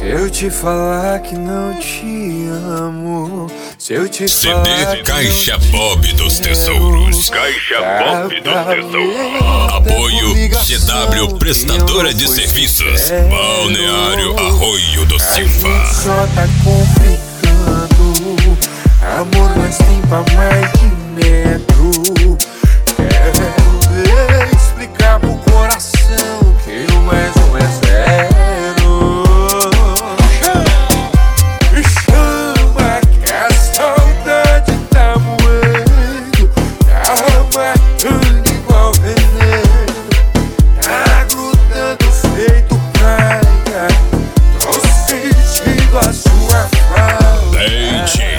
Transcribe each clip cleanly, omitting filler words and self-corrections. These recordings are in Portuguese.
eu te falar que não te amo, se eu te CD falar Caixa Bob dos Tesouros. Caixa Bob dos Tesouros. Apoio GW Prestadora de Serviços, Balneário Arroio do Silva. Só tá complicando, amor, mas tem pra mais de metro. Quero explicar pro coração que o mais um é zero. Chama que a saudade tá moendo, tá matando igual veneno, tá grudando feito praia, tô sentindo a sua falta. Dente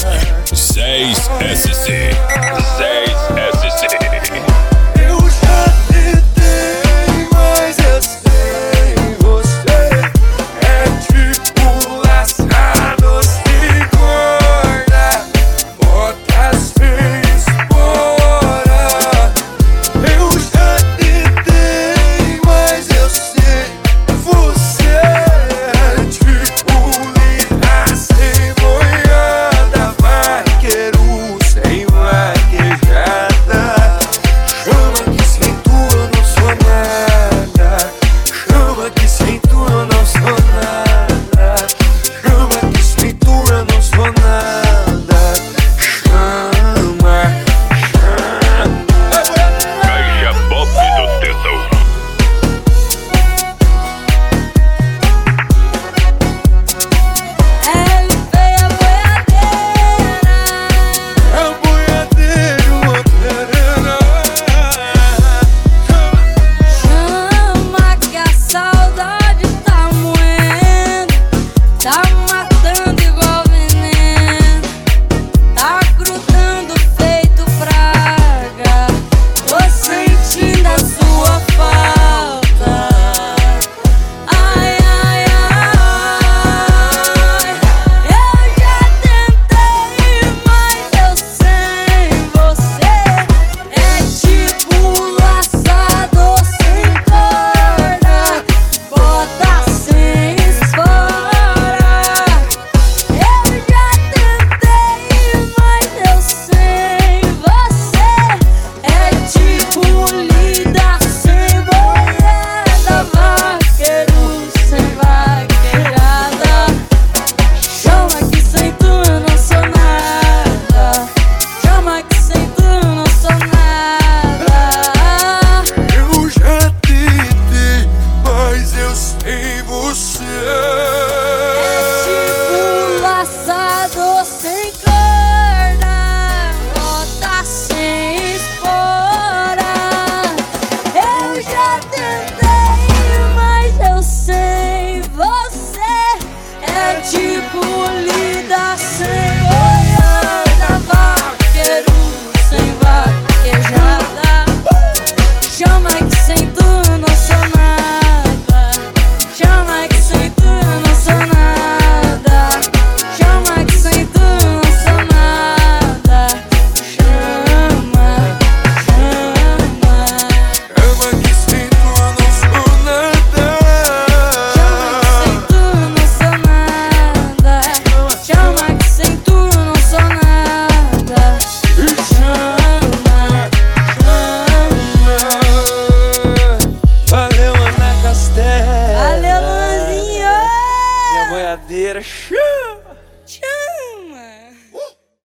6SC. 6SC. Eu já tentei, mas eu sei, você é tipo laçado sem corda, bota sem espora. Eu já tentei, mas eu sei, você é tipo linda sem boiada, vaqueiro sem vaquejada. Chama que sem tu eu não sou nada, chama que sem tu eu não sou nada, chama que sem tu eu não sou nada. Chama. Caixa Bob dos Tesouros. Ele veio a boiadeira. É o boiadeiro, Montana. Chama que a saudade tá moendo, tá matando igual veneno, tá grudando feito praga, tô sentindo a sua falta. Ai, ai, ai, eu já tentei, mas eu sem você é tipo laçado sem corda, bota sem espora. Eu já tentei, mas eu sem você é tipo lida sem boiada, vaqueiro sem vaquejada. Chama que sem tu eu não sou nada, chama que sem tu eu não sou nada. Eu já tentei, mas eu sei você. Tipo laçado sem corda, bota sem espora. Eu já tentei, mas eu sei, você é tipo lida sem boiada, vaqueiro sem vaquejada. Chama que sem tu eu não sou nada, chama que sem tu eu não sou nada, chama que sem tu eu não sou nada. Chama, chama. Chama que sem tu eu não sou nada. Chama que sem tu eu não sou nada. Chama, Valeu, Ana Castela. valeu, Luanzinho. Minha boiadeira.